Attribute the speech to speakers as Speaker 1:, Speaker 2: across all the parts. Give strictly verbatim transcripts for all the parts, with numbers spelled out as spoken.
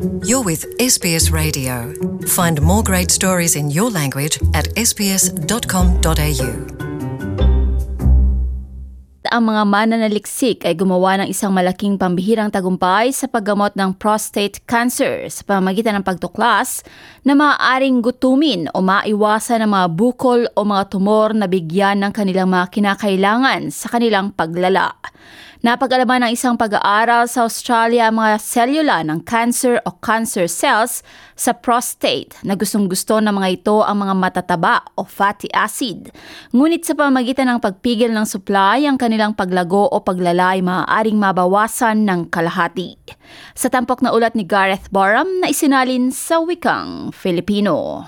Speaker 1: You're with S B S Radio. Find more great stories in your language at s b s dot com dot a u.
Speaker 2: Ang mga mananaliksik ay gumawa ng isang malaking pambihirang tagumpay sa paggamot ng prostate cancer sa pamamagitan ng pagtuklas na maaaring gutumin o maiwasan ng mga bukol o mga tumor na bigyan ng kanilang mga kinakailangan sa kanilang paglala. Napag-alaman ng isang pag-aaral sa Australia ang mga selula ng cancer o cancer cells sa prostate na gustong-gusto ng mga ito ang mga matataba o fatty acid. Ngunit sa pamamagitan ng pagpigil ng supply, ang kanilang paglago o paglala ay maaaring mabawasan ng kalahati. Sa tampok na ulat ni Gareth Barham na isinalin sa wikang Filipino.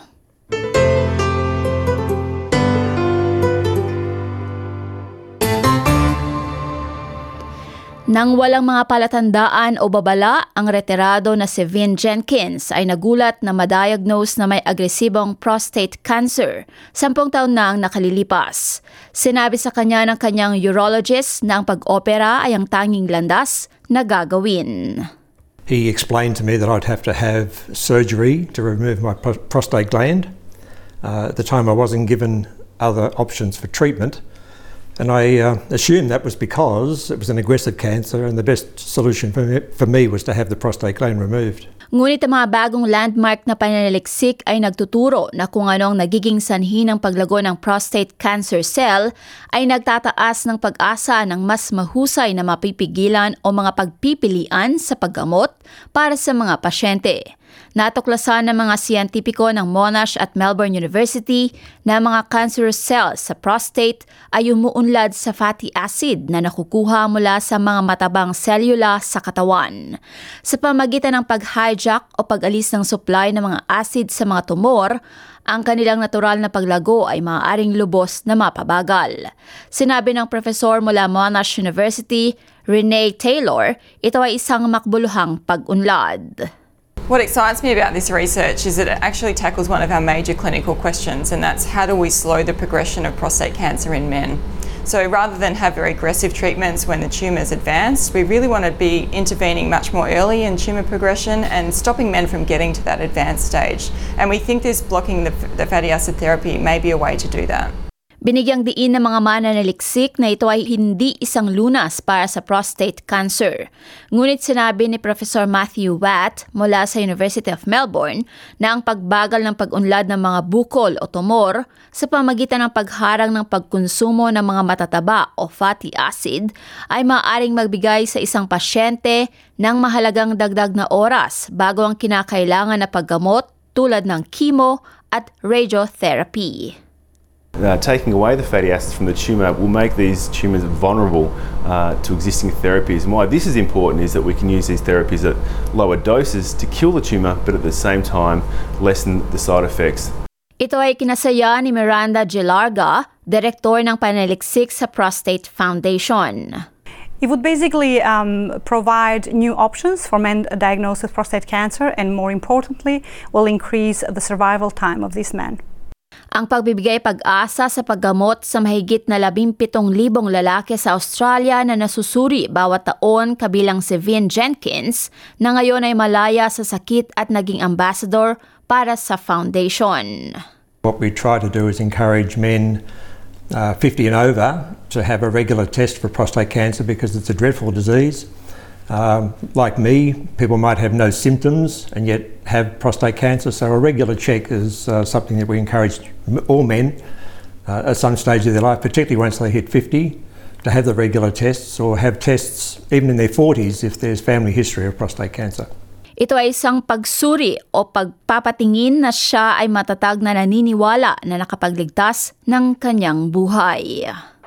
Speaker 2: Nang walang mga palatandaan o babala, ang retirado na si Vin Jenkins ay nagulat na ma-diagnose na may agresibong prostate cancer. Sampung taon na ang nakalilipas. Sinabi sa kanya ng kanyang urologist na ang pag-opera ay ang tanging landas na gagawin.
Speaker 3: He explained to me that I'd have to have surgery to remove my prostate gland. Uh, at the time I wasn't given other options for treatment. And I uh, assumed that was because it was an aggressive cancer and the best solution for me, for me was to have the prostate gland removed.
Speaker 2: Ngunit ang mga bagong landmark na pananaliksik ay nagtuturo na kung anong nagiging sanhi ng paglago ng prostate cancer cell ay nagtataas ng pag-asa ng mas mahusay na mapipigilan o mga pagpipilian sa paggamot para sa mga pasyente. Natuklasan ng mga siyentipiko ng Monash at Melbourne University na mga cancerous cells sa prostate ay umuunlad sa fatty acid na nakukuha mula sa mga matabang selula sa katawan. Sa pamagitan ng pag-hijack o pag-alis ng supply ng mga acid sa mga tumor, ang kanilang natural na paglago ay maaaring lubos na mapabagal. Sinabi ng profesor mula Monash University, Renee Taylor, ito ay isang makbuluhang pag-unlad.
Speaker 4: What excites me about this research is that it actually tackles one of our major clinical questions, and that's how do we slow the progression of prostate cancer in men? So rather than have very aggressive treatments when the tumour is advanced, we really want to be intervening much more early in tumour progression and stopping men from getting to that advanced stage. And we think this blocking the, the fatty acid therapy may be a way to do that.
Speaker 2: Binigyang diin ng mga mananaliksik na ito ay hindi isang lunas para sa prostate cancer. Ngunit sinabi ni Professor Matthew Watt mula sa University of Melbourne na ang pagbagal ng pag-unlad ng mga bukol o tumor sa pamagitan ng pagharang ng pagkonsumo ng mga matataba o fatty acid ay maaaring magbigay sa isang pasyente ng mahalagang dagdag na oras bago ang kinakailangan na paggamot tulad ng chemo at radiotherapy.
Speaker 5: Uh, taking away the fatty acids from the tumour will make these tumours vulnerable uh, to existing therapies. And why this is important is that we can use these therapies at lower doses to kill the tumour, but at the same time lessen the side effects.
Speaker 2: Ito ay kinasaya ni Miranda Gilarga, direktor ng pananaliksik sa Prostate Foundation.
Speaker 6: It would basically um, provide new options for men diagnosed with prostate cancer, and more importantly, will increase the survival time of these men.
Speaker 2: Ang pagbibigay pag-asa sa paggamot sa mahigit na labimpitong libong lalaki sa Australia na nasusuri bawat taon kabilang si Vin Jenkins na ngayon ay malaya sa sakit at naging ambassador para sa foundation.
Speaker 3: What we try to do is encourage men uh, fifty and over to have a regular test for prostate cancer because it's a dreadful disease. Um, like me, people might have no symptoms and yet have prostate cancer, so a regular check is uh, something that we encourage all men uh, at some stage of their life, particularly once they hit fifty, to have the regular tests or have tests even in their forties if there's family history of prostate cancer.
Speaker 2: Ito ay isang pagsuri o pagpapatingin na siya ay matatag na naniniwala na nakapagligtas ng kanyang buhay.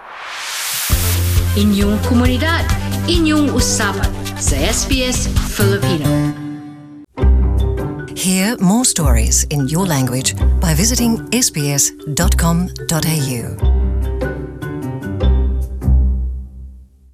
Speaker 7: Inyong komunidad, inyong usapan sa S B S Filipino.
Speaker 1: Hear more stories in your language by visiting s b s dot com dot a u.